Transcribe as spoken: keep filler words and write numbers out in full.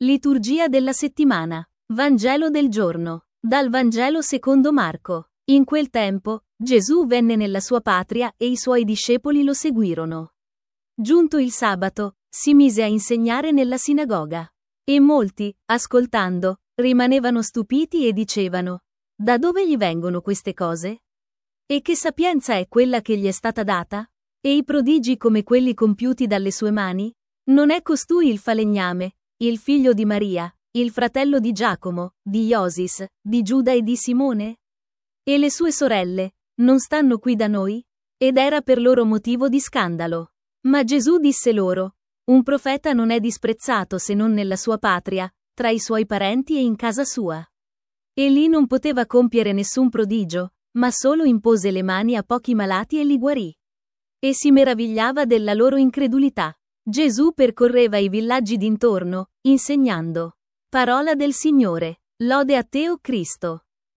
Liturgia della settimana. Vangelo del giorno. Dal Vangelo secondo Marco. In quel tempo, Gesù venne nella sua patria e i suoi discepoli lo seguirono. Giunto il sabato, si mise a insegnare nella sinagoga. E molti, ascoltando, rimanevano stupiti e dicevano: da dove gli vengono queste cose? E che sapienza è quella che gli è stata data? E i prodigi come quelli compiuti dalle sue mani? Non è costui il falegname, il figlio di Maria, il fratello di Giacomo, di Iosis, di Giuda e di Simone? E le sue sorelle, non stanno qui da noi? Ed era per loro motivo di scandalo. Ma Gesù disse loro: un profeta non è disprezzato se non nella sua patria, tra i suoi parenti e in casa sua. E lì non poteva compiere nessun prodigio, ma solo impose le mani a pochi malati e li guarì. E si meravigliava della loro incredulità. Gesù percorreva i villaggi d'intorno, insegnando. Parola del Signore. Lode a te, o Cristo.